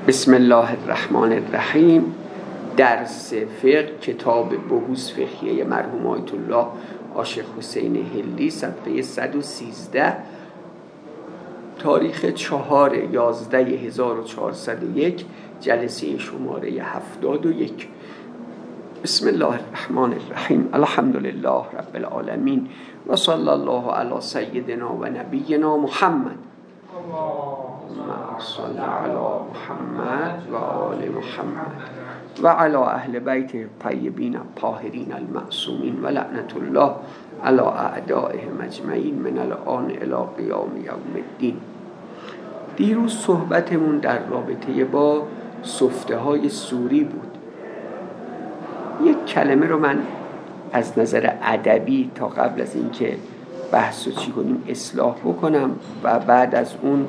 بسم الله الرحمن الرحیم. درس فقه، کتاب بحوث فقهیه مرحوم آیت الله عاشق حسین هلی، صفحه 113، تاریخ 4/11/1401، جلسه شماره 71. بسم الله الرحمن الرحیم. الحمد لله رب العالمین و صلی الله علی سیدنا و نبینا محمد. صلی علی محمد و آل محمد و علی اهل بیت الطیبین الطاهرین المعصومین و لعنت الله علی اعدائهم اجمعین من الآن الی قیام یوم الدین. دیروز صحبتمون در رابطه با سفته های سوری بود. یک کلمه رو من از نظر ادبی تا قبل از اینکه بحث رو چی کنیم اصلاح بکنم و بعد از اون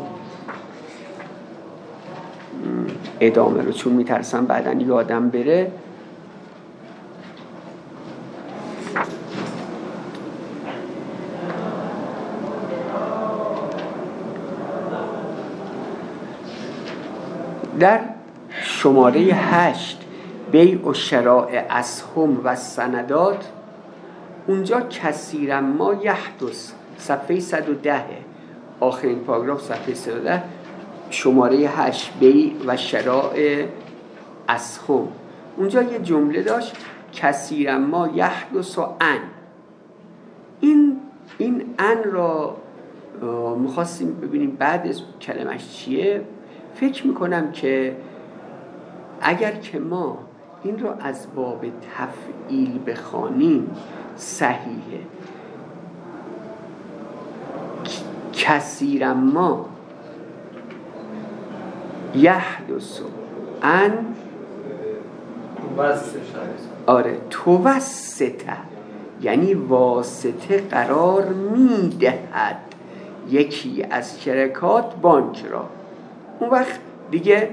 ادامه رو، چون میترسم بعداً یادم بره. در شماره 8 بیع و شراء اسهم و سندات، اونجا کثیرا ما یحدث، صفحه 110، آخرین پاراگراف صفحه 110، شماره 8 بیع و شراء اسهم، اونجا یه جمله داشت کثیرا ما یحدث و ان. این ان را میخواستیم ببینیم بعد از کلمش چیه. فکر میکنم که اگر که ما این را از باب تفعیل بخوانیم صحیحه. کثیرا ما یحدث ان، توسطه، یعنی واسطه قرار میدهد یکی از شرکات بانک را. اون وقت دیگه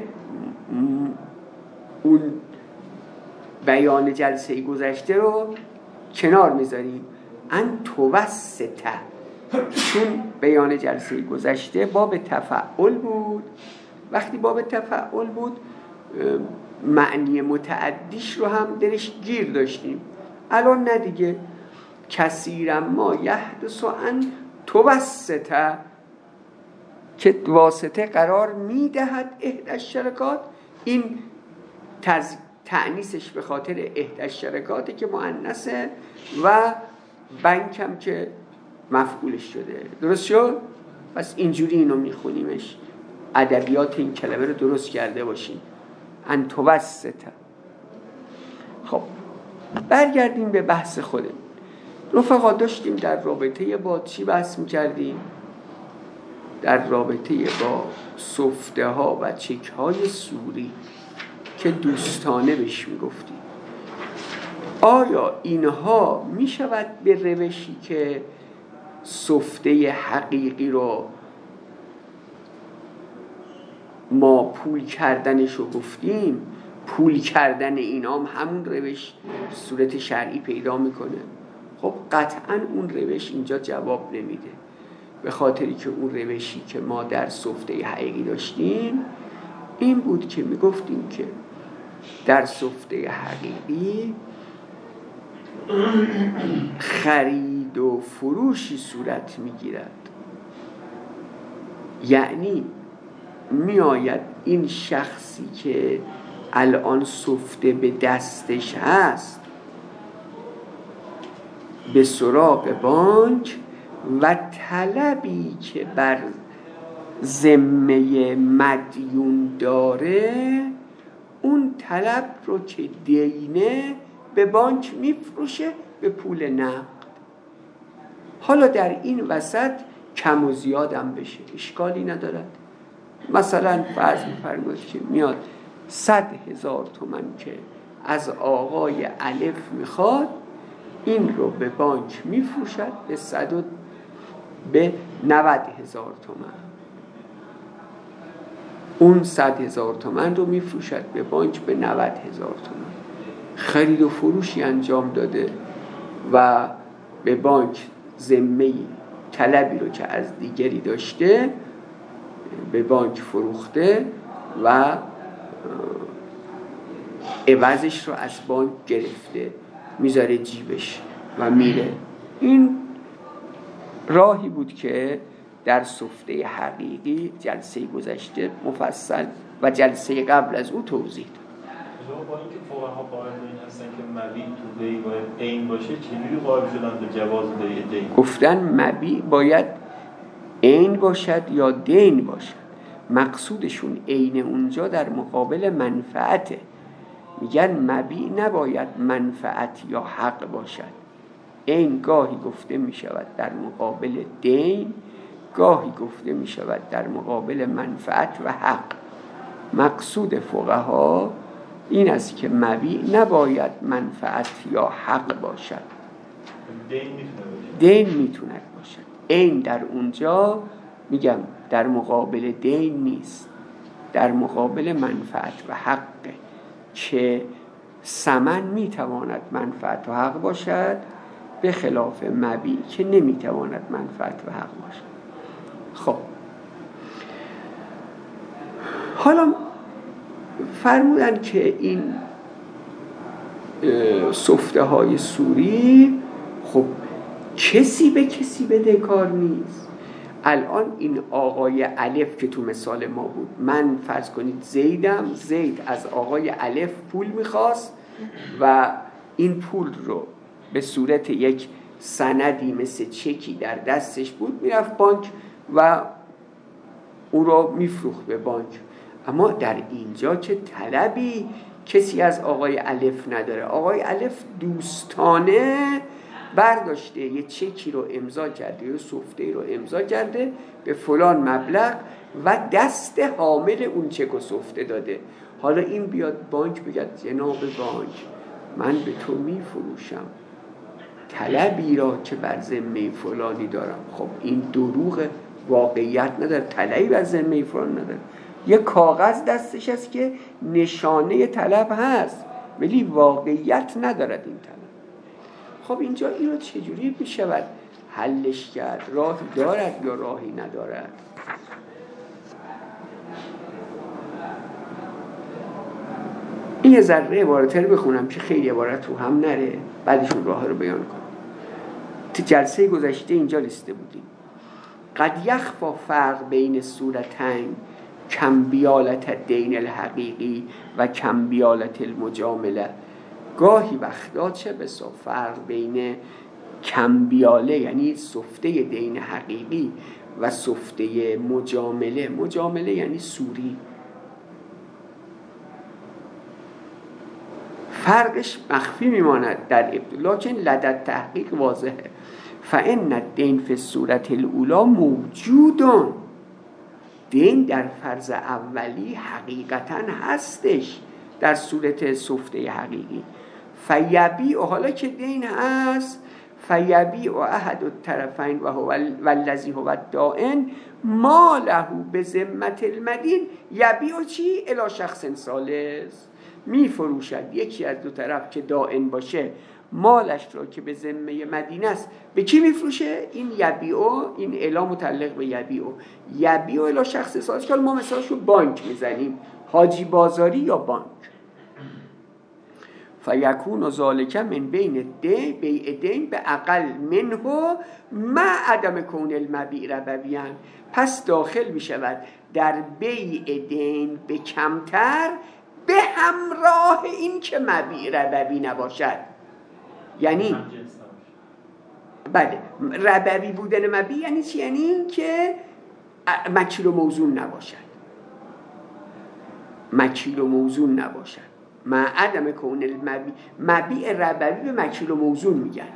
اون بیان جلسه گذشته رو کنار میذاریم. ان توسطه، چون بیان جلسه گذشته باب تفعول بود. وقتی باب تفعول بود معنی متعدیش رو هم درش گیر داشتیم. الان نه دیگه. کثیرا ما یحدث ان توسطه، که واسطه قرار میدهد احدی الشرکات. این تأنیسش به خاطر احدی الشرکاته که مؤنثه و بنک هم که مفعولش شده. درست شد؟ پس اینجوری اینو میخونیمش، ادبیات این کلمه رو درست کرده باشیم. ان توسطه. خب برگردیم به بحث خودمون. رفقا داشتیم در رابطه با چی بحث میکردیم؟ در رابطه با سفته ها و چک های سوری که دوستانه بهش میگفتیم. آیا اینها میشود به روشی که سفته حقیقی رو ما پول کردنش رو گفتیم، پول کردن اینام همون روش صورت شرعی پیدا میکنه؟ خب قطعا اون روش اینجا جواب نمیده، به خاطری که اون روشی که ما در سفته حقیقی داشتیم این بود که میگفتیم که در سفته حقیقی خرید و فروشی صورت میگیرد. یعنی میآید این شخصی که الان سفته به دستش هست به سراغ بانک و طلبی که بر ذمه مدیون داره، اون طلب رو که دینه به بانک میفروشه به پول نقد. حالا در این وسط کم و زیادم بشه اشکالی ندارد. مثلا فرض می‌فرمایید که میاد 100,000 تومان که از آقای الف میخواد، این رو به بانک میفروشد به 90,000 تومان. اون 100,000 تومان رو میفروشد به بانک به 90,000 تومان. خرید و فروشی انجام داده و به بانک ذمه طلبی رو که از دیگری داشته به بانک فروخته و عوضش رو از بانک گرفته میذاره جیبش و میره. این راهی بود که در سفته حقیقی جلسه گذشته مفصل و جلسه قبل از او توضیح داد. با اینکه فقها قائل به این هستن که مبیع تو دی باید عین باشه، چجوری قائل شدن به جواز دی دین؟ گفتن مبیع باید عین باشد یا دین باشد. مقصودشون عین اونجا در مقابل منفعته. میگن مبیع نباید منفعت یا حق باشد. عین گاهی گفته میشود در مقابل دین، گاهی گفته میشود در مقابل منفعت و حق. مقصود فقها این است که مبیع نباید منفعت یا حق باشد، دین میتونه باشد. عین در اونجا میگم در مقابل دین نیست، در مقابل منفعت و حقه که ثمن میتواند منفعت و حق باشد، به خلاف مبیع که نمیتواند منفعت و حق باشد. خب حالا فرمودن که این سفته های سوری خب کسی به کسی بدهکار نیست. الان این آقای الف که تو مثال ما بود، من فرض کنید زیدم، زید از آقای الف پول میخواست و این پول رو به صورت یک سندی مثل چکی در دستش بود، میرفت بانک و او رو میفروخت به بانک. اما در اینجا چه طلبی کسی از آقای الف نداره. آقای الف دوستانه برداشته یه چکی رو امضا کرده، یه سفته رو امضا کرده به فلان مبلغ و دست حامل اون چک و سفته داده. حالا این بیاد بانک بگه جناب بانک من به تو میفروشم طلبی را که بر ذمه فلانی دارم. خب این دروغ، واقعیت نداره، طلبی بر ذمه فلان نداره. یه کاغذ دستش هست که نشانه طلب هست ولی واقعیت ندارد این طلب. خب اینجا این رو چجوری بشود حلش کرد؟ راهی دارد یا راهی ندارد؟ این یه ذره عبارت رو بخونم که خیلی عبارت رو هم نره، بعدشون راه رو بیان کنم. تو جلسه گذشته اینجا رسیده بودیم. قد یخفی فرق بین صورتین کمبیالت دین الحقیقی و کمبیالت المجامله. گاهی وقتا چه بسا فرق بین کمبیاله یعنی سفته دین حقیقی و سفته مجامله. مجامله یعنی سوری. فرقش مخفی میماند در ابتدا، لکن لدت تحقیق واضحه. فان الدین فی الصورت الاولی موجودون. دین در فرض اولی حقیقتا هستش در صورت سفته حقیقی. فیبیع، حالا که دین هست، فیبیع احد الطرفین و هو والذی هو الدائن ما له بذمة المدین. یبیع چی؟ الی شخص ثالث. می فروشد یکی از دو طرف که دائن باشه مالش را که به ذمه مدینه است. به کی می فروشه؟ این یبیعو، این الا متعلق به یبیعو، یبیعو الی شخص ثالث. که ما مثالشو بانک میزنیم، حاجی بازاری یا بانک. فیکون ذالک من بین بیع دین به اقل منه مع عدم کون المبیع ربویان. پس داخل می شود در بیع دین به کمتر به همراه این که مبیع ربوی نباشد. یعنی بله، ربوی بودن مبیع یعنی چی؟ یعنی این که مکیل و موزون نباشد، مکیل و موزون نباشد. مع عدم کون المبیع، مبیع ربوی به مکیل و موزون میگن.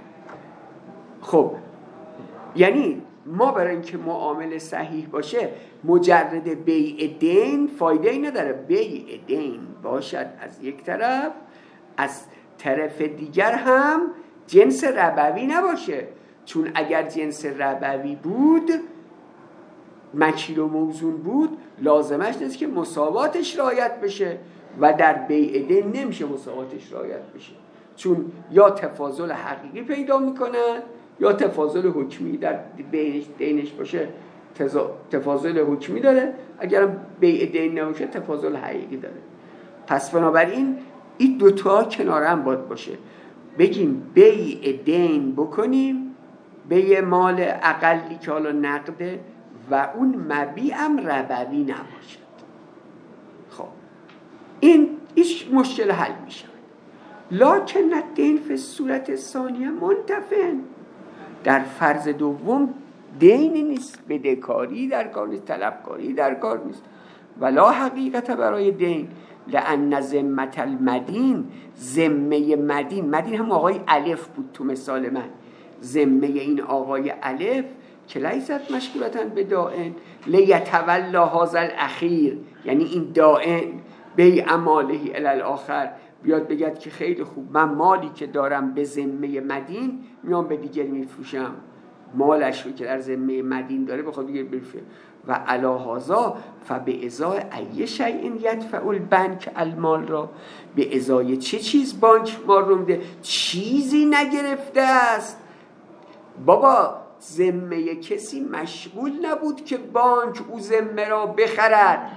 خب یعنی ما برای اینکه معامله صحیح باشه مجرد بیع دین فایده ای نداره. بیع دین باشد از یک طرف، از طرف دیگر هم جنس ربوی نباشه. چون اگر جنس ربوی بود، مکیل و موزون بود، لازمش نیست که مساواتش رعایت بشه و در بیع دین نمیشه مساواتش رعایت بشه، چون یا تفاضل حقیقی پیدا میکنن یا تفاضل حکمی. در بیع دینش باشه تفاضل حکمی داره، اگر بیع دین نباشه تفاضل حقیقی داره. پس بنابراین این دوتا کنار هم باید باشه، بگیم بیع دین بکنیم، بیع مال اقلی که حالا نقده و اون مبیع هم ربوی نباشد. خب این هیچ مشکل حل میشه. لکن الدین فی صورت ثانیه منتفن، در فرض دوم دینی نیست، بدهکاری در کار نیست، طلبکاری در کار نیست. ولا حقیقت برای دین لأن ذمة المدین، ذمه مدین، مدین هم آقای الف بود تو مثال من، ذمه این آقای الف که لیست مشغولتاً به دائن لیتولا هذا الاخیر، یعنی این دائن بیع ماله الی الاخر بیاد بگد که خیلی خوب من مالی که دارم به ذمه مدین میام به دیگری میفروشم، مالش رو که در ذمه مدین داره بخواد دیگه بفروشه. و علی هذا فبازای ای شیء یدفع البنک المال را، به ازای چه چیز بانک مال رو میده؟ چیزی نگرفته است بابا، ذمه کسی مشغول نبود که بانک او ذمه را بخرد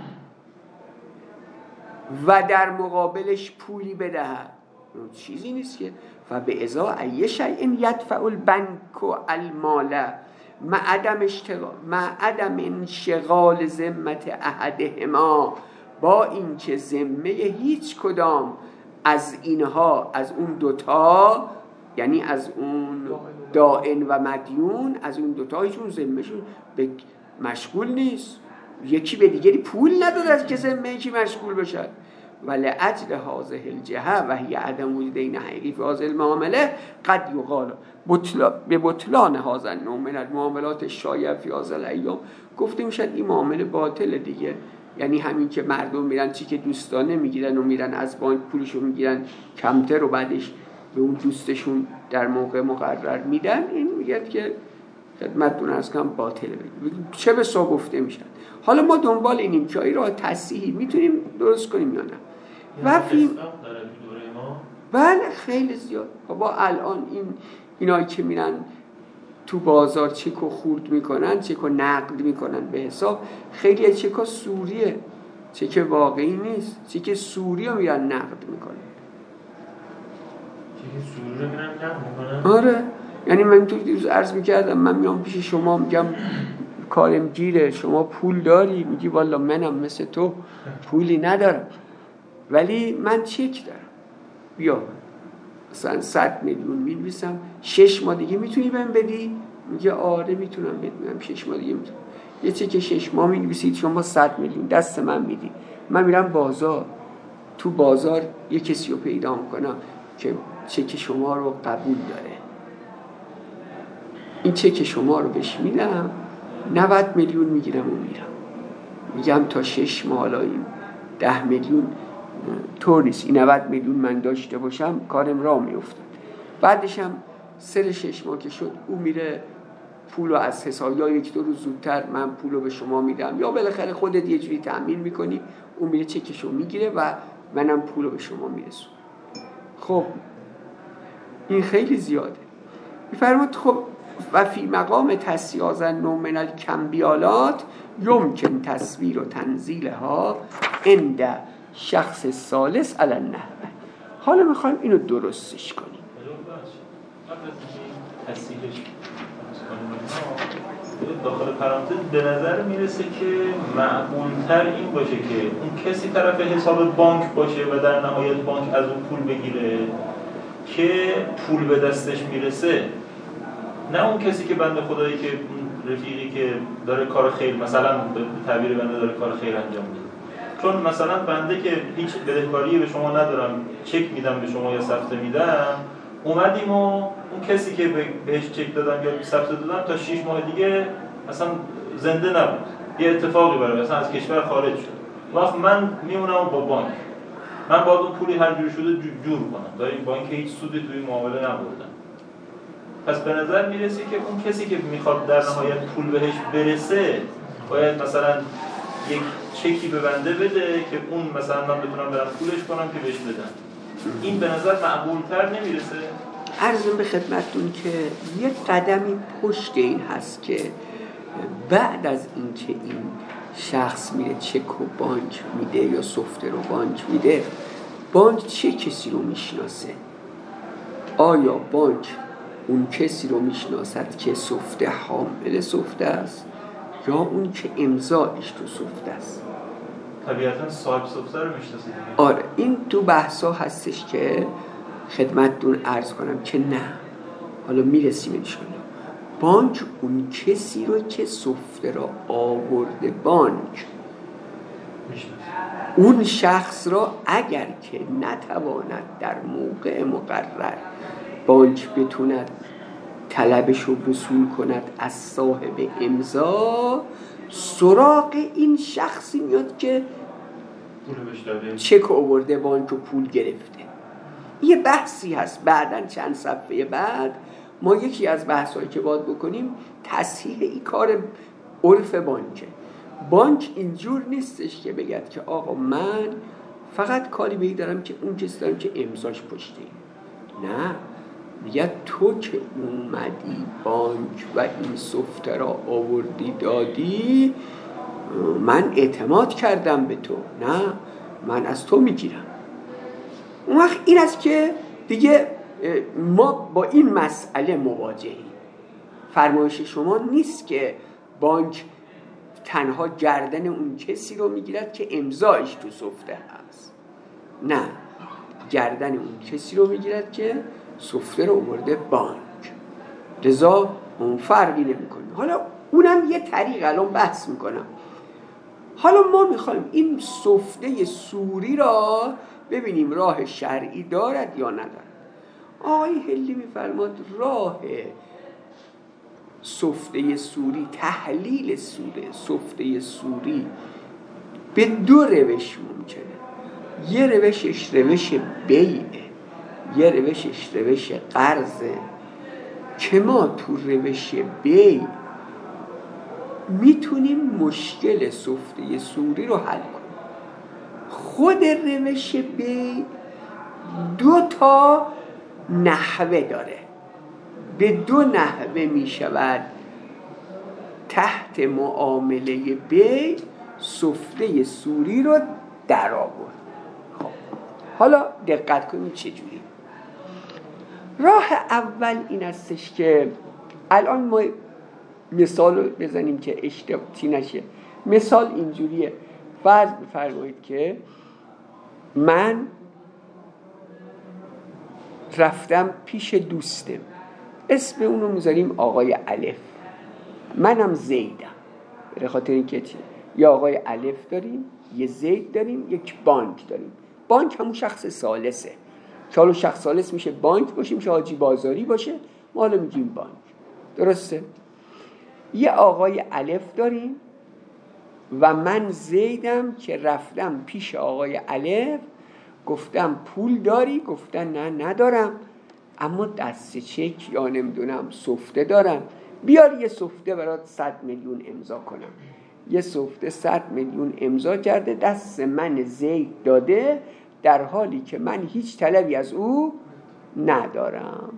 و در مقابلش پولی بدهد، چیزی نیست که. فبازای ای شیء یدفع البنک المال مع عدم انشغال ذمت احدهما، با اینکه ذمه هیچ کدام از اینها، از اون دوتا، یعنی از اون دائن و مدیون، از اون دوتا هیچون ذمهشون مشغول نیست، یکی به دیگری پول نداده از که ذمه یکی مشغول بشد. ولأجل هذه الجهه و هی عدم وجود دین حقیقی فی هذه المعامله قد یقال به بطلان هذا النوع من المعاملات الشایعه فی هذه الایام، گفته میشد این معامله باطله دیگه، یعنی همین که مردم میرن چی که دوستانه میگیرن و میرن از بانک پولشو میگیرن کمتر و بعدش به اون دوستشون در موقع مقرر میدن، این میگه که خدمتتون عرض کنم باطله. چه بسا گفته میشن. حالا ما دنبال اینیم که این راه تصحیحی میتونیم درست کنیم یا نه. و بله خیلی زیاد. بابا الان اینایی که میرن تو بازار چک و خورد میکنن، چک و نقد میکنن به حساب، خیلی چک سوریه، چک واقعی نیست، چک سوری رو میرن نقد میکنن. چک سوری رو میرن نقد میکنن؟ آره، یعنی من تو دیروز عرض میکردم، من میام پیش شما میگم کارم گیره، شما پول داری؟ میگی والا منم مثل تو پولی ندارم ولی من چک دارم، بیا مثلا 100 میلیون می‌نویسم، 6 ماه دیگه میتونی بهم بدی؟ میگه آره میتونم بدم، 6 ماه دیگه میتونم. یه چک 6 ماه می‌نویسید شما 100 میلیون دست من میدی، من میرم بازار، تو بازار یه کسی رو پیدا میکنم که چک شما رو قبول داره، این چک شما رو بهش میدم، 90 میلیون میگیرم و میرم، میگم تا 6 ماه حالا این 10 میلیون طور نیست، این 90 میلیون من داشته باشم کارم راه میفته. بعدش هم 6 ماه که شد او میره پولو از حساب، یا 1-2 روز زودتر من پولو به شما میدم، یا بالاخره خودت یه جوری تأمین میکنی، اون میره چکشو میگیره و منم پولو به شما میرسونم. خب این خیلی زیاده. میفرماد خب و فی مقام تسیاز النوع من الکمبیالات یمکن تصویر و تنزیلها عند شخص ثالث علی النحو. حالا میخوایم اینو درستش کنیم. داخل پرانتز به نظر میرسه که معقول‌تر این باشه که اون کسی طرف حساب بانک باشه و در نهایت بانک از اون پول بگیره که پول به دستش میرسه، نه اون کسی که بنده خدایی که رفیقی که داره کار خیر، مثلا به تعبیر بنده داره کار خیر انجام میده. چون مثلا بنده که هیچ بدهکاری به شما ندارم، چک میدم به شما یا سفته میدم، اومدیم و اون کسی که بهش چک دادم یا سفته دادم تا 6 ماه دیگه مثلا زنده نبود، یه اتفاقی برای مثلا از کشور خارج شد، وقت من میمونم با بانک، من باید اون پولی هر جور شده جور کنم، تا این بانک هیچ سودی توی معامله نبردم. پس به نظر میرسه که اون کسی که میخواد در نهایت پول بهش برسه باید مثلا یک چکی به بنده بده که اون مثلا من بتونم برم پولش کنم که بهش بدم. این به نظر معقول‌تر نمیرسه؟ عرضم به خدمتتون که یک قدمی پشت این هست که بعد از اینکه این شخص میره چک و بانک میده یا سفته رو بانک میده، بانک چه کسی رو میشناسه؟ آیا بانک اون کسی رو میشناسد که سفته حامل سفته است یا اون که امضایش تو سفته است؟ طبیعتا صاحب سفته رو میشناسه دیگه. آره، این تو بحثا هستش که خدمتتون عرض کنم که نه، حالا میرسیم انشاءالله. بانک اون کسی رو که سفته را آورده بانک میشناسه. اون شخص را اگر که نتواند در موقع مقرر بانک بتوند طلبش رو وصول کند از صاحب امضا، سراغ این شخصی میاد که چک آورده بانک و پول گرفته. یه بحثی هست بعدن چند صفحه بعد ما یکی از بحثایی که باید بکنیم تصحیح این کار عرف بانکه. بانک اینجور نیستش که بگد که آقا من فقط کاری به این دارم که اون کسی دارم که امضاش پشته این. نه، میگه تو که اومدی بانک و این سفته را آوردی دادی، من اعتماد کردم به تو، نه من از تو میگیرم. اون وقت این است که دیگه ما با این مسئله مواجهیم. فرمایش شما نیست که بانک تنها گردن اون کسی رو میگیرد که امضایش تو سفته هست، نه، گردن اون کسی رو میگیرد که سفته رو آورده بانک. لذا اون فرقی نمیکنه. حالا اونم یه طریق الان بحث میکنم. حالا ما میخوایم این سفته سوری را ببینیم راه شرعی دارد یا ندارد. آقای هلی میفرماد راه سفته سوری، تحلیل سفته سوری به دو روش ممکنه. یه روشش روش بیعه، یه روشش روش قرضه که ما تو روش بیع میتونیم مشکل سفته سوری رو حل کنیم. خود روش بیع 2 نحوه داره، به 2 نحوه میشود تحت معامله بیع سفته سوری رو در آورد. خب حالا دقت کنیم چجوری. راه اول این استش که الان ما مثال رو بزنیم که اشتباهی نشه. مثال اینجوریه، فرض بفرمایید که من رفتم پیش دوستم، اسم اونو میذاریم آقای الف، منم زیدم. به خاطر اینکه یه آقای الف داریم، یه زید داریم، یک بانک داریم. بانک همون شخص ثالثه. چالو شخص ثالث میشه بانک باشه، میشه حاجی بازاری باشه، ما حالا میگیم بانک. درسته؟ یه آقای الف داریم و من زیدم که رفتم پیش آقای الف، گفتم پول داری؟ گفتن نه ندارم، اما دست چک یا نمیدونم سفته دارم، بیار یه سفته برات 100 میلیون امضا کنم. یه سفته 100 میلیون امضا کرده، دست من زید داده، در حالی که من هیچ طلبی از او ندارم.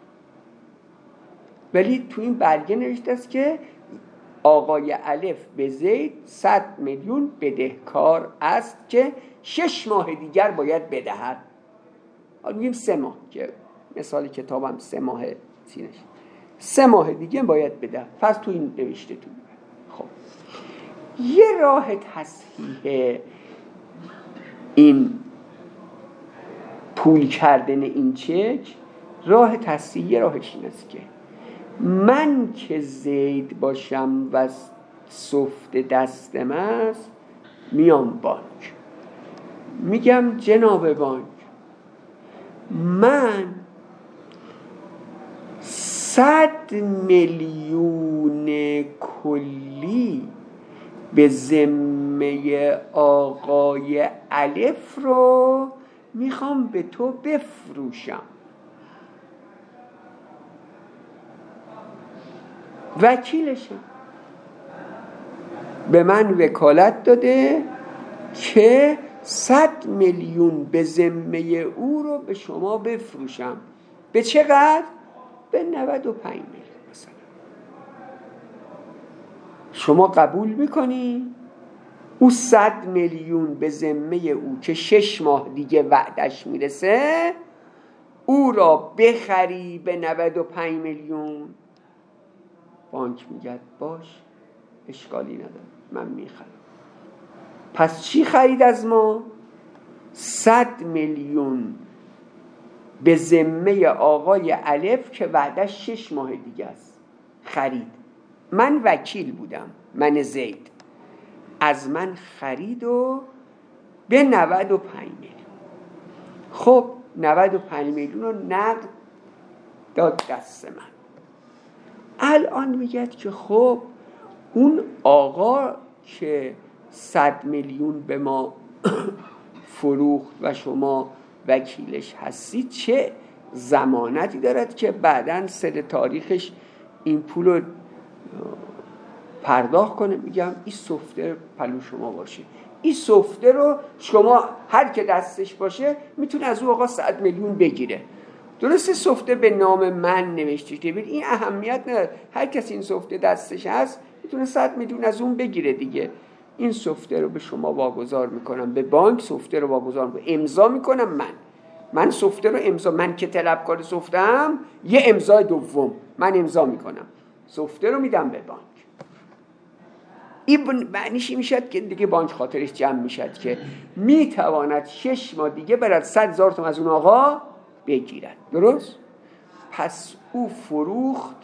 ولی تو این برگه نوشته است که آقای الف به زید 100 میلیون بدهکار است که 6 ماه دیگر باید بدهد. حالا میگیم 3 ماه، که مثال کتابم 3 ماه سینش، 3 ماه دیگه باید بده. فرض تو این نوشته تو. خب یه راه تصحیح این پول کردن این چک، راه تصحیح راهش این است که من که زید باشم و سفته دستم است، میام بانک، میگم جناب بانک، من 100 میلیون کلی به ذمه آقای الف رو میخوام به تو بفروشم. وکیلشم به من وکالت داده که 100 میلیون به ذمه او رو به شما بفروشم. به چقدر؟ به 95 میلیون مثلا. شما قبول میکنی؟ او 100 میلیون به ذمه او که 6 ماه دیگه وعدش میرسه، او را بخری به 95 میلیون. بانک میگه باش، اشکالی نداره، من میخرم. پس چی خرید از ما؟ 100 میلیون به ذمه آقای الف که وعدش 6 ماه دیگه است خرید. من وکیل بودم، من زید، از من خرید و به 95 میلیون. خب 95 میلیون رو نقد داد دست من. الان میگه که خب اون آقا که 100 میلیون به ما فروخت و شما وکیلش هستید، چه ضمانتی دارد که بعداً سر تاریخش این پول رو پرداخت کنه؟ میگم این سفته پلو شما باشه، این سفته رو شما هر که دستش باشه میتونه از او آقا 100 میلیون بگیره. درسته سفته به نام من نوشته شده، این اهمیت نداره، هر کسی این سفته دستش هست میتونه 100 میلیون از اون بگیره دیگه. این سفته رو به شما واگذار میکنم، به بانک سفته رو واگذار میکنم، امضا میکنم من سفته رو امضا، من که طلبکار سفته‌ام، یه امضای دوم من امضا میکنم، سفته رو میدم به بانک. این معنیش میشد که دیگه بانک خاطرش جمع میشد که میتواند 6 ماه دیگه برد 100,000 تومان از اون آقا بگیرد. درست؟ پس او فروخت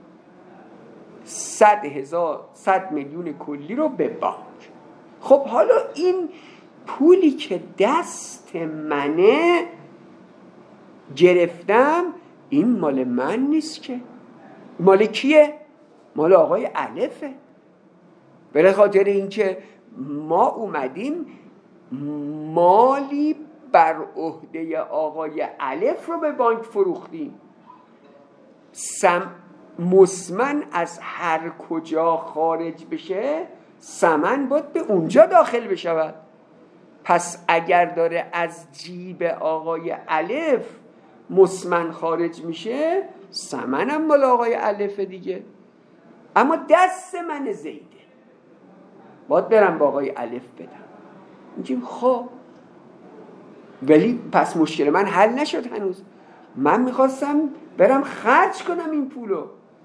100 میلیون کلی رو به بانک. خب حالا این پولی که دست منه گرفتم، این مال من نیست که، مال کیه؟ مال آقای الفه. به خاطر اینکه ما اومدیم مالی بر عهده آقای الف رو به بانک فروختیم. مسمن از هر کجا خارج بشه، ثمن باید به اونجا داخل بشود. پس اگر داره از جیب آقای الف مسمن خارج میشه، ثمن هم مال آقای الف دیگه، اما دست من زیده، باید برم با آقای الف بدم. میگیم خب ولی پس مشکل من حل نشد هنوز، من میخواستم برم خرج کنم این پولو.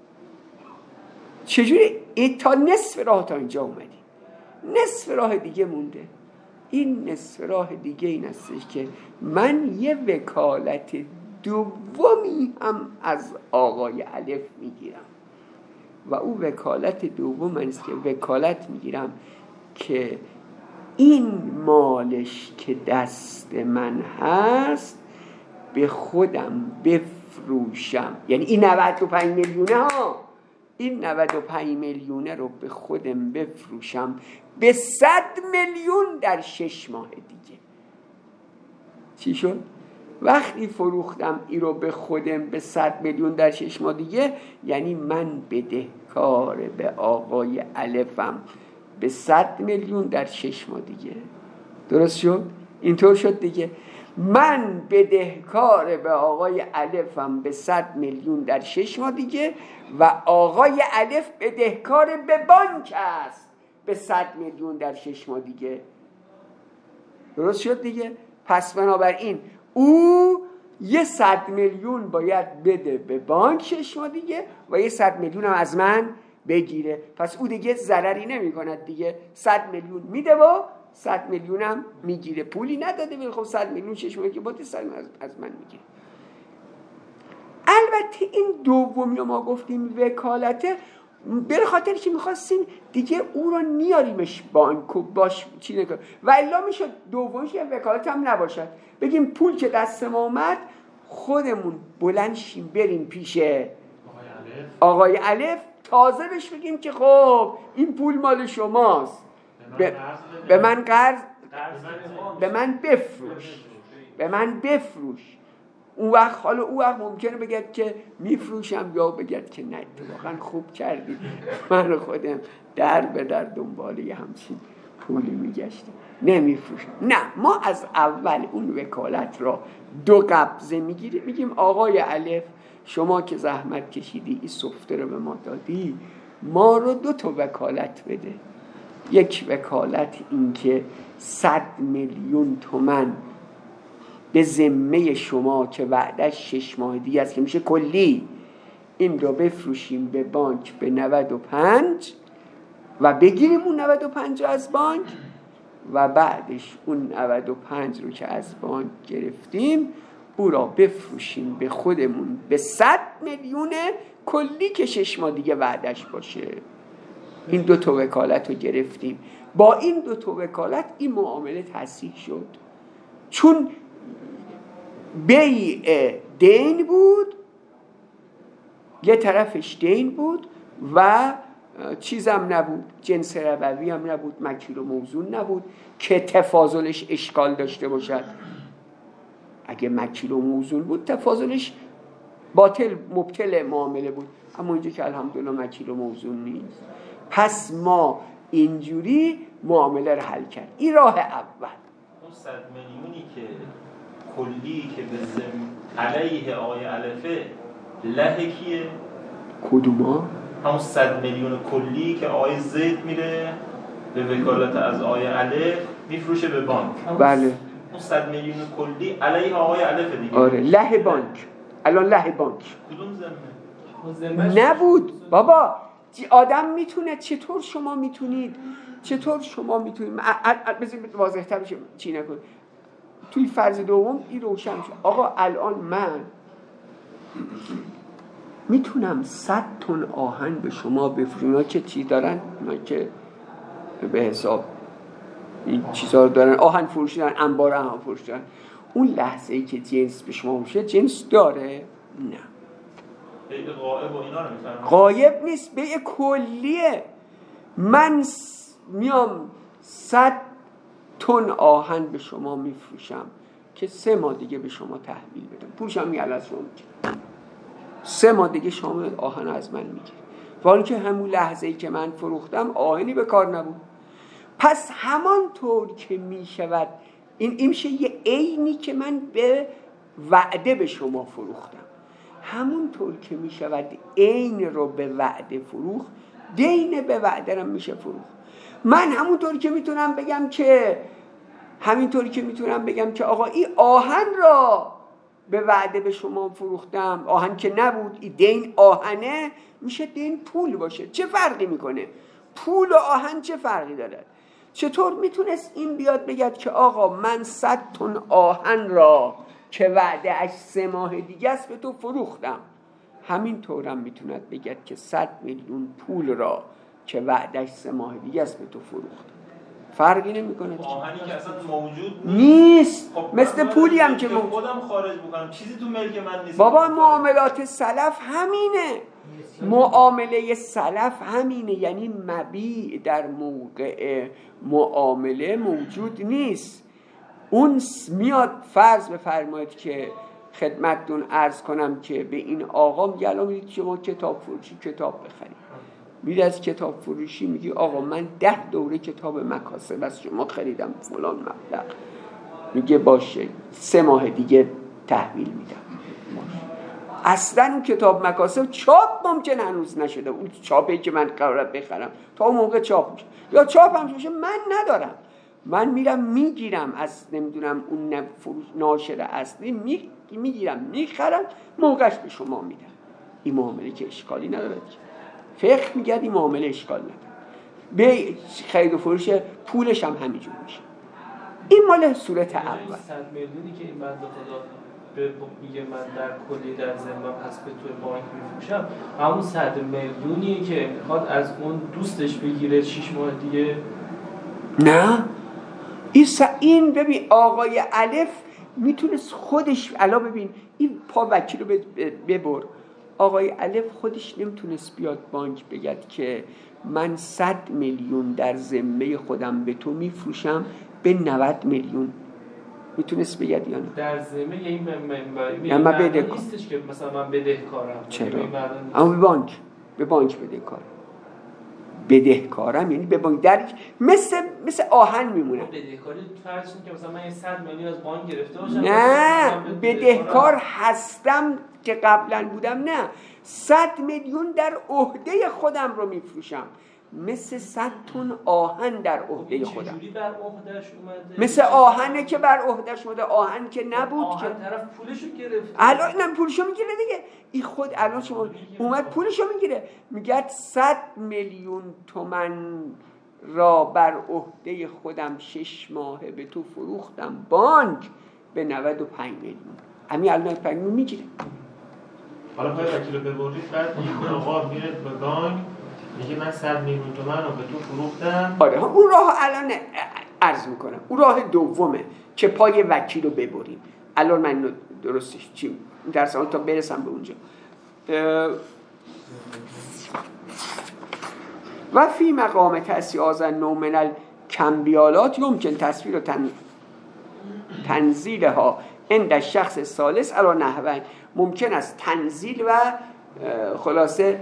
چجوری؟ تا نصف راه تا اینجا اومدیم، نصف راه دیگه مونده. این نصف راه دیگه این هستش که من یه وکالت دومی هم از آقای الف میگیرم و او وکالت دوم است که وکالت میگیرم که این مالش که دست من هست به خودم بفروشم، یعنی این 95 میلیونه ها، این 95 میلیونه رو به خودم بفروشم به 100 میلیون در 6 ماه دیگه. چی شد؟ وقتی فروختم این رو به خودم به 100 میلیون در 6 ماه دیگه، یعنی من بدهکار به آقای الفم به 100 میلیون در 6 ماه دیگه. درست شد؟ اینطور شد دیگه. من بدهکار به آقای الفم به 100 میلیون در 6 ماه دیگه و آقای الف بدهکار به بانک است به 100 میلیون در 6 ماه دیگه. درست شد دیگه. پس بنابراین او یه 100 میلیون باید بده به بانک 6 ماه دیگه و یه 100 میلیون هم از من بگیره. پس او دیگه ضرری نمی کند دیگه، 100 میلیون میده و 100 میلیون هم میگیره. پولی نداده ولی خب 100 میلیون 6 ماه که باید 100 از من میگیره. البته این دومی ما گفتیم وکالته، به خاطر که میخواستیم دیگه او رو نیاریمش بانک و باش چی نکنه و الا میشد دومیش یه وکالت هم نباشد، بگیم پول که دست ما اومد خودمون بلند شیم بریم پیش آقای الف تازه بهش بگیم که خب این پول مال شماست، به من قرض، به من بفروش. اون وقت حالا او وقت ممکنه بگد که میفروشم یا بگد که نه اتفاقا خوب کردی، من خودم در به در دنباله یه همچین پولی میگشتم نمیفروشم. نه، ما از اول اون وکالت را 2 قبضه میگیریم، میگیم آقای الف شما که زحمت کشیدی این سفته رو به ما دادی، ما رو 2 تا وکالت بده. یک وکالت این که 100 میلیون تومان به ذمه شما که وعدش 6 ماه دیگه است که میشه کلی، این رو بفروشیم به بانک به 95 و بگیریم اون 95 رو از بانک و بعدش اون 95 رو که از بانک گرفتیم او را بفروشیم به خودمون به 100 میلیون کلی که 6 ماه دیگه وعدش باشه. این 2 تا وکالت رو گرفتیم. با این 2 تا وکالت این معامله تصحیح شد، چون بیع دین بود، یه طرفش دین بود و چیزم نبود، جنس ربوی هم نبود، مکیل و موزون نبود که تفاضلش اشکال داشته باشد. اگه مکیل و موزون بود تفاضلش باطل مبطل معامله بود، اما اینجا که الحمدلله مکیل و موزون نیست، پس ما اینجوری معامله رو حل کرد. این راه اول. اون 100 میلیونی که کلی که به علیه آقای الفه له کیه؟ کدوما؟ همون 100 میلیون کلی که آقای زید میره به وکالت از آقای الف میفروشه به بانک. بله. اون 100 میلیون کلی علیه آقای الف دیگه. آره، له بانک. الان له بانک. کدوم ذمه؟ نبود بابا. آدم میتونه، چطور شما میتونید بذارید واضح‌تر بشه چی نکن. توی فرض دوم این روشن میشه. آقا الان من میتونم 100 تن آهن به شما بفروشم. اینا که چی دارن؟ اینا که به حساب این چیزا دارن، آهن فروشی دارن، انبار آهن فروشی دارن. اون لحظه ای که جنس به شما میشه جنس داره؟ نه. بیع غائب و اینا رو میفرمایید؟ غایب نیست، بیع کلیه. من میام 100 تن آهن به شما میفروشم که 3 ماه دیگه به شما تحویل بدم، پولشم میاد از شما میگیرم. 3 ماه دیگه شما آهن از من میگیرید، ولی که همون لحظه ای که من فروختم آهنی به کار نبود. پس همانطور که میشود این میشه یه عینی که من به وعده به شما فروختم، همونطور که میشود عین رو به وعده فروخت، دین به وعده رو میشه فروخت. من همونطوری که میتونم بگم که آقا این آهن را به وعده به شما فروختم، آهن که نبود، این دین آهنه، میشه دین پول باشه. چه فرقی میکنه؟ پول و آهن چه فرقی داره؟ چطور میتونست این بیاد بگد که آقا من 100 تن آهن را که وعده اش 3 ماه دیگه است به تو فروختم، همین طورم میتوند بگد که 100 میلیون پول را که وعدهش 3 ماه دیگه است به تو فروختم. فرقی نمیکنه. آهنی که اصلا موجود نیست. خب مثل پولی هم که خودم خارج بکنم، چیزی تو ملک من نیست. بابا معاملات سلف همینه. معامله سلف همینه، یعنی مبیع در موقع معامله موجود نیست. اون میاد فرض بفرمایید که خدمتتون عرض کنم که به این آقا میگه الان میگید شما کتاب فروشی کتاب بخرید، میره از کتاب فروشی میگه آقا من 10 دوره کتاب مکاسب از شما خریدم فلان مبلغ، میگه باشه 3 ماه دیگه تحویل میدم. اصلا اون کتاب مکاسب چاپ ممکن هنوز نشده، اون چاپی که من قراره بخرم تا اون موقع چاپ میشه، یا چاپ هم میشه من ندارم، من میرم میگیرم از نمیدونم اون ناشر اصلی میگیرم میخرم موقعش به شما میدم. این معامله که اشکالی نداره. فقه میگه این معامله اشکال نداره. به خرید و فروش پولش هم همینجور میشه. این مال صورت اول. 100 میلیونی که این بنده خدا میگه من در کلی در ذمم هست به تو بانک میفروشم، همون 100 میلیونیه که میخواد از اون دوستش بگیره 6 ماه دیگه. نه این ببین آقای الف میتونست خودش الان ببین این پا وکیل رو ببر. آقای الف خودش نمیتونست بیاد بانک بگد که من 100 میلیون در ذمه خودم به تو میفروشم به 90 میلیون. میتونست بگد یا نه؟ در ذمه این معنی نیستش که مثلا من بدهکارم. چرا؟ اما به بانک بدهکارم یعنی به بانک در مثل آهن میمونه. بدهکاری فرض کن که مثلا من 100 میلیون از بانک گرفته باشم، نه بدهکار هستم که قبلا بودم، نه 100 میلیون در عهده خودم رو میفروشم. مثل 100 تن آهن در عهده خودم. چجوری بر عهدهش اومده؟ مثل آهنه که بر عهدهش اومده. آهن که نبود که آهن طرف پولشو گرفت. الان اینم پولشو میگیره دیگه. این خود الان شما اومد پولشو میگیره، میگه 100 میلیون تومان را بر عهده خودم 6 ماهه به تو فروختم بانک به 95 میلیون. همین الان 95 میلیون میگیره. حالا پای وکیل رو ببرید، بعد این آقا میره به بانک میگه من 100 میلیون تومان رو به تو فروختم. آره اون راه الان عرض میکنم، اون راه دومه که پای وکیل رو ببریم. الان من درستش چی درس تا برسم به اونجا. و فی مقام تأسیاز نومنال کمبیالات یمکن تصویر و تنزیلها عند شخص ثالث علی نحوین. ممکن است تنزیل و خلاصه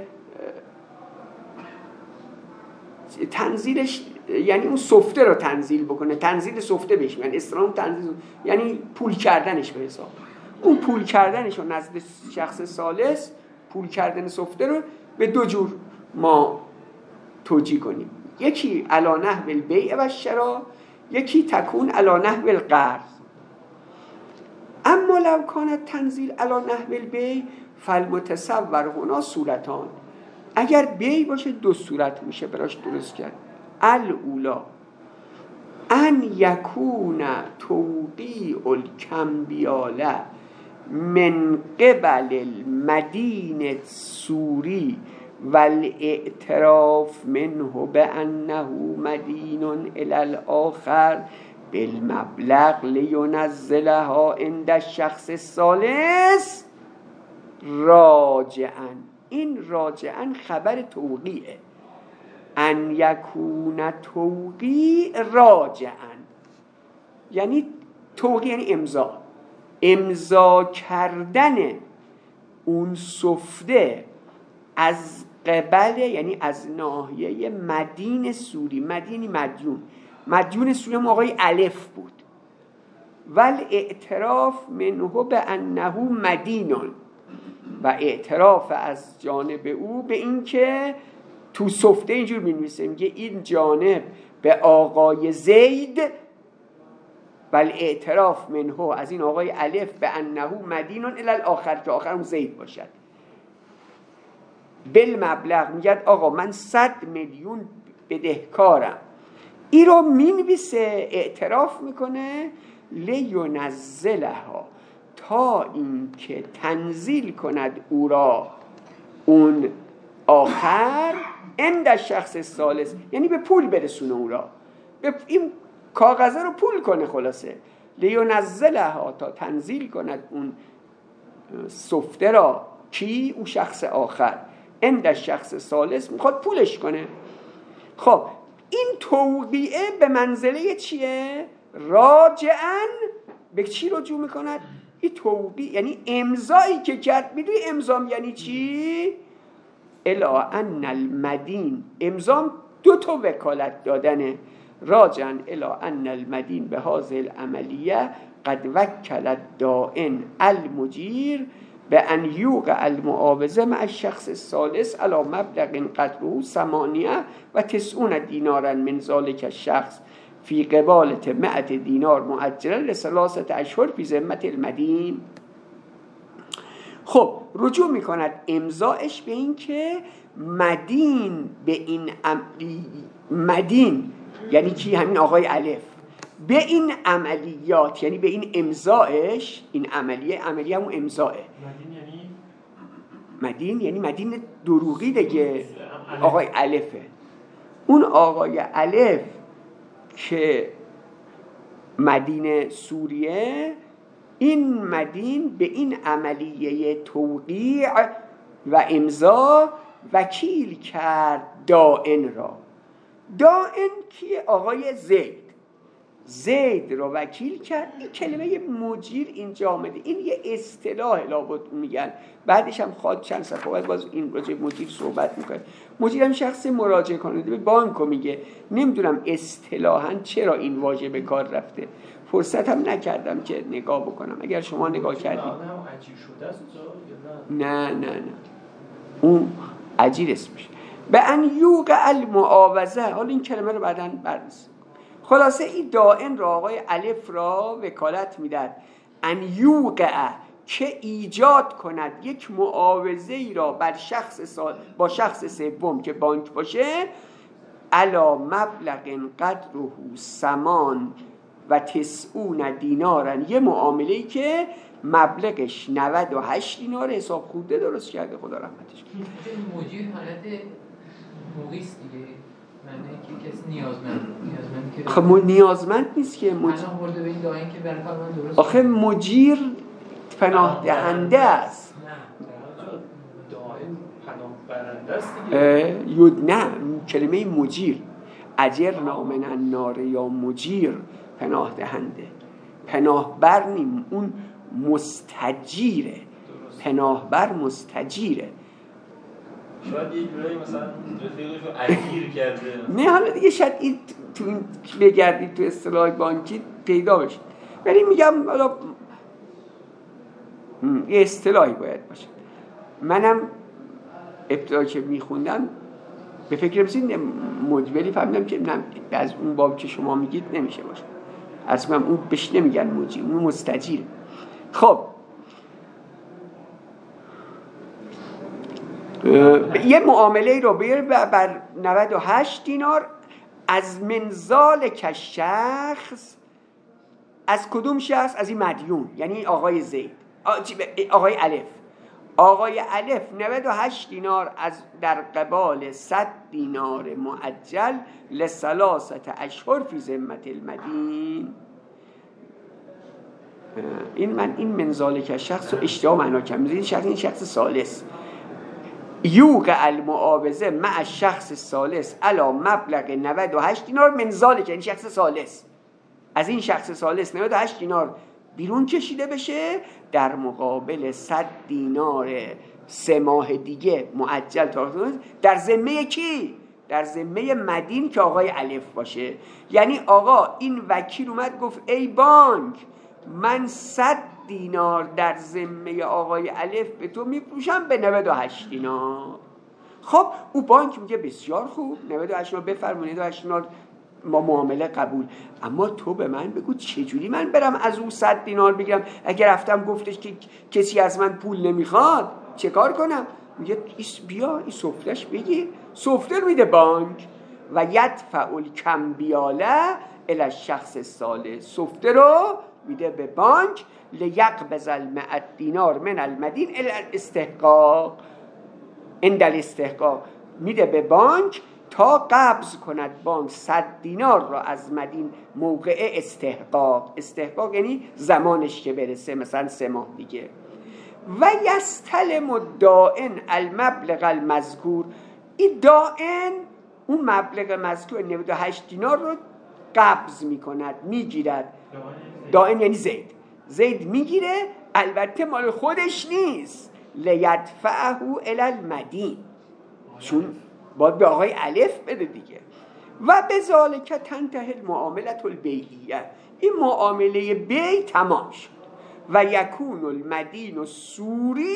تنزیلش یعنی اون سفته رو تنزیل بکنه، تنزیل سفته بهش میگن. اسلام تنزیل یعنی پول کردنش به حساب. اون پول کردنش رو نزد شخص ثالث، پول کردن سفته رو به دو جور ما توجیه کنیم. یکی علی نحو البیع و الشراء، یکی تکون علی نحو القرض. اما لو کانت تنزیل علی نحو البیع فالمتصور هنا صورتان. اگر بیع باشه دو صورت میشه براش درست کرد. الاولا ان یکون توقیع الکمبیاله من قبل المدین السوری والاعتراف منه بأنه مدین الی الاخر بالمبلغ لینزلها عند الشخص الثالث راجعا. این راجعا خبر توقیعه. ان یکون توقیع راجعا یعنی توقیع یعنی امضا کردن اون سفته از قبل یعنی از ناحیه مدین سوری. مدینی مدیون سوری هم آقای الف بود. ول اعتراف منه به انه مدینون و اعتراف از جانب او به این که تو سفته اینجور می‌نویسه، میگه این جانب به آقای زید ول اعتراف منه از این آقای الف به انه مدینون الی الاخر که آخر اون زید باشد. بالمبلغ میگه آقا من 100 میلیون بدهکارم. این رو مینویسه، اعتراف میکنه لینزلها تا این که تنزیل کند او را اون آخر عند شخص ثالث، یعنی به پول برسونه او را، به این کاغذه رو پول کنه. خلاصه لینزلها تا تنزیل کند اون سفته را کی؟ اون شخص آخر عند شخص ثالث میخواد پولش کنه. خب این توقیعه به منزله چیه؟ راجعاً به چی رجوع میکند؟ این توقیع یعنی امضایی که کرد. میدونی امضا یعنی چی؟ الا ان المدین، امضا دو تا وکالت دادنه. راجعاً الا ان المدین به هذه العملیه قد وکل الدائن المجیر به ان یوقع المعاوضه مع الشخص الثالث علی مبلغ قدره 98 دینارا من ذلك الشخص فی قبالت 100 دینار مؤجلا لثلاثه اشهر فی ذمه المدین. خب رجوع میکند امضاش به این که مدین به این مدین یعنی کی؟ همین آقای الف به این عملیات یعنی به این امضاش، این عملیه همون امضاه. مدین یعنی مدین دروغی دیگه، آقای الفه. اون آقای الف که مدین سوریه، این مدین به این عملیه توقیع و امضا وکیل کرد دائن را. دائن کیه؟ آقای زید رو وکیل کرد. این کلمه مجیر اینجا آمده، این یه اصطلاح لابد میگن. بعدش هم خواهد چند صفحه باز این راجع مجیر صحبت میکنه. مجیر هم شخص مراجعه کننده به بانک میگه. نمیدونم اصطلاحاً چرا این واژه به کار رفته، فرصت هم نکردم که نگاه بکنم. اگر شما نگاه کردید نه اون اجیر اسمش. به ان یوقع المعاوضه. حالا این کلمه رو بعداً بررسی. خلاصه این دائن را آقای الف را وکالت میداد ان یوقع، که ایجاد کند یک معاوضه ای را بر با شخص سوم که بانک باشه، علا مبلغ قدره 98 دینارن، یه معامله ای که مبلغش 98 دینار حساب خورده درست کرده، خدا رحمتش کنه. مجیر حالت موقعیست دیگه، معنی که کسی نیازمند که خب نیازمند نیست که الان برده به این دائن که برای کار من درست. آخه مجیر پناه دهنده است. دائن پناه برنده است دیگه. نه، کلمه مجیر، اجرنا من النار یا مجیر، پناه دهنده. پناه بر نیم، اون مستجیره. پناه بر مستجیره. شاید یه جورایی مثلا رفیقشو اجیر کرده. نه حالا دیگه شاید این تو این بگردید تو اصطلاح بانکی پیدا بشه، ولی میگم حالا یه اصطلاحی باید باشه. منم ابتدا که میخوندم به فکر رسید مجبری فهمیدم که از اون باب که شما میگید نمیشه باشه. اصلا اون بهش نمیگن مجیر، اون مستجیر. خب یه معامله رو بر 98 دینار از منزال که شخص. از کدوم شخص؟ از این مدیون، یعنی آقای زید، آقای الف. آقای الف 98 دینار از در قبال 100 دینار معجل لثلاثه اشهر فی ذمت المدین. این منزال که شخص رو اشتباه معنا کردم. این شخص ثالث. یوقع المعاوضه مع شخص ثالث علا مبلغ 98 دینار منزال که این شخص ثالث، از این شخص ثالث 98 دینار بیرون کشیده بشه در مقابل 100 دینار 3 ماه دیگه معجل در ذمه کی؟ در ذمه مدین که آقای الف باشه. یعنی آقا این وکیل اومد گفت ای بانک، من 100 دینار در ذمه آقای الف به تو میفروشم به 98 دینار. خب او بانک میگه بسیار خوب، 98 دینار بفرمایید، 98 دینار ما معامله قبول. اما تو به من بگو چجوری من برم از او 100 دینار بگیرم؟ اگر رفتم گفتش که کسی از من پول نمیخواد چه کار کنم؟ میگه بیا این سفتش بگیر. سفته رو میده بانک و یدفع الکمبیاله الی الشخص الثالث. سفته رو میده به بانک لیقبض ال100 دینار من المدین الی الاستحقاق. عند الاستحقاق میده به بانک تا قبض کند بانک 100 دینار را از مدین موقع استحقاق. استحقاق یعنی زمانش که برسه، مثلا 3 ماه دیگه. و یستلم الدائن المبلغ المذکور. این دائن اون مبلغ مذکور 98 دینار رو قبض میکند، میگیرد. دائن یعنی زید میگیره، البته مال خودش نیست. لیدفعه الی المدین، چون باید به آقای الف بده دیگه. و بذالک تنتهی المعامله البیعیه. این معامله بیع تمام شد. و یکون المدین السوری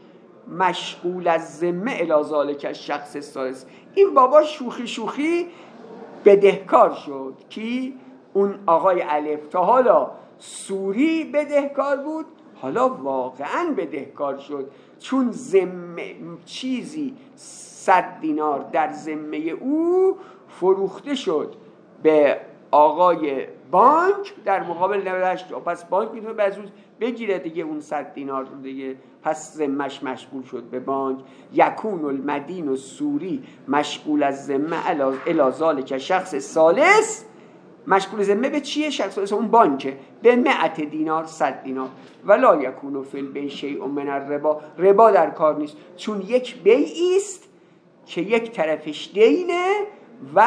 مشغول از ذمه الی ذالک الشخص الثالث. این بابا شوخی بدهکار شد. کی؟ اون آقای الف. تا حالا سوری بدهکار بود، حالا واقعا بدهکار شد، چون ذمه چیزی 100 دینار در ذمه او فروخته شد به آقای بانک در مقابل 98. پس بانک میتونه بعد روز بگیره دیگه اون 100 دینار رو دیگه، پس ذمه‌اش مشغول شد به بانک. یکون المدین السوری مشغول از ذمه الی ذالک شخص ثالث. مشغول ذمه به چیه؟ شخص ثالث اون بانکه، به 100 دینار 100 دینار. ولا یکون فی البیع شیء من الربا. ربا در کار نیست، چون یک بیعی است که یک طرفش دینه و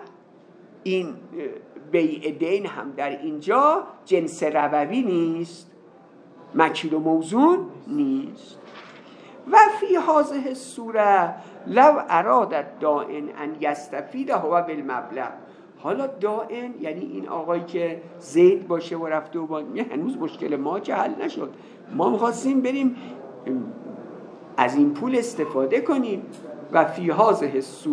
این بیع دین هم در اینجا جنس ربوی نیست، مکیل و موزون نیست. و فی هذه الصوره لو اراد الدائن ان یستفید هو بالمبلغ. حالا دائن یعنی این آقایی که زید باشه و رفته و هنوز مشکل ما که حل نشد، ما می‌خواستیم بریم از این پول استفاده کنیم. و فی هذه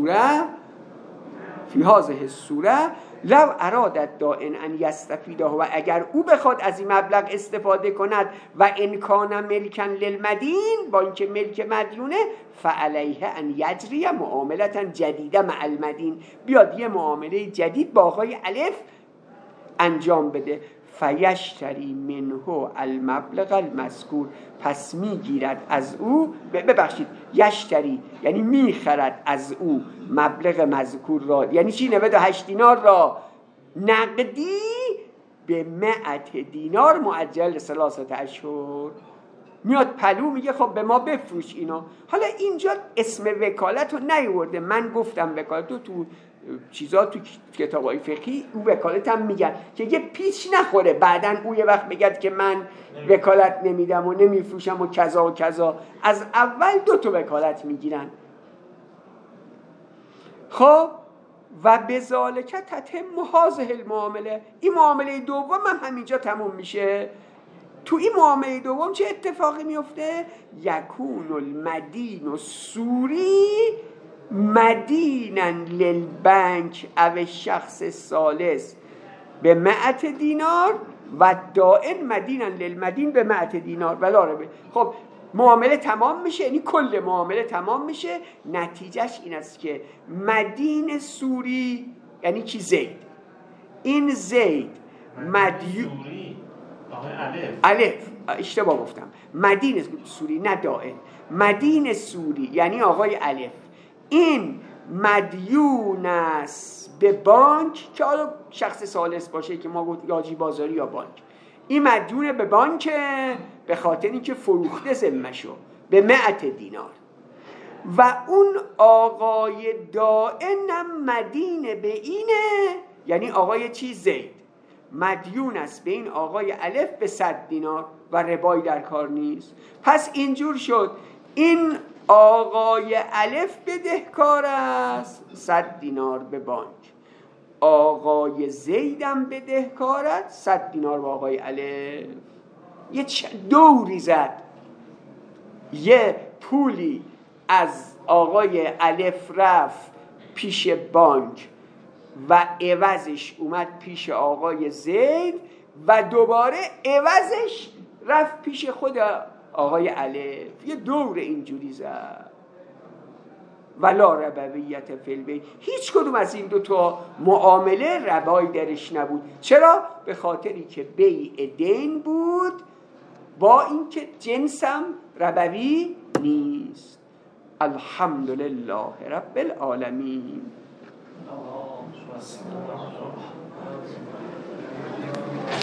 السوره لو ارادت دائن ان یستفیده و اگر او بخواد از این مبلغ استفاده کند و ان کان ملکا للمدین با اینکه ملک مدیونه فعلیه ان یجری معاملتا جدیده مع المدین بیاد یه معامله جدید با آقای الف انجام بده فیشتری منه المبلغ المذکور پس میگیرد از او یشتری یعنی میخرد از او مبلغ مذکور را یعنی چی 98 دینار را نقدی به 100 دینار معجل 3 اشهر میاد پلو میگه خب به ما بفروش اینو. حالا اینجا اسم وکالت رو نیورده، من گفتم وکالت رو تو چیزا تو کتابای فقهی او وکالت هم میگن که یه پیچ نخوره بعدن او یه وقت بگد که من وکالت نمیدم و نمیفروشم و کذا و کذا. از اول 2 وکالت میگیرن. خب و بذالک تتم هذه المعامله، این معامله دوم هم همینجا تموم میشه. تو این معامله دوم چه اتفاقی میفته؟ یکون المدین السوری مدینا للبنک او شخص ثالث به 100 دینار و دائن مدینا للمدین به 100 دینار ولا ربه. خب معامله تمام میشه، یعنی کل معامله تمام میشه. نتیجهش این است که مدین سوری یعنی کی؟ زید. این زید مدیون الف اشتباه گفتم، مدین سوری نه دائن، مدین سوری یعنی آقای الف. این مدیون است به بانک که حالا شخص ثالث باشه که ما گفت یاجی بازاری یا بانک. این مدیون به بانک به خاطر اینکه فروخته ذمه‌شو به 100 دینار و اون آقای دائنم مدین به اینه یعنی آقای چی؟ زید مدیون است به این آقای الف به 100 دینار و ربایی در کار نیست. پس اینجور شد این آقای الف بدهکار است 100 دینار به بانک، آقای زیدم بدهکار است 100 دینار به آقای الف. یه دوری زد، یه پولی از آقای الف رفت پیش بانک و عوضش اومد پیش آقای زید و دوباره عوضش رفت پیش خود آقای الف. یه دور اینجوری زد. ولا ربویت فی البیع، هیچ کدوم از این 2 معامله ربایی درش نبود. چرا؟ به خاطری که بیع دین بود با اینکه جنسم ربوی نیست. الحمدلله رب العالمین.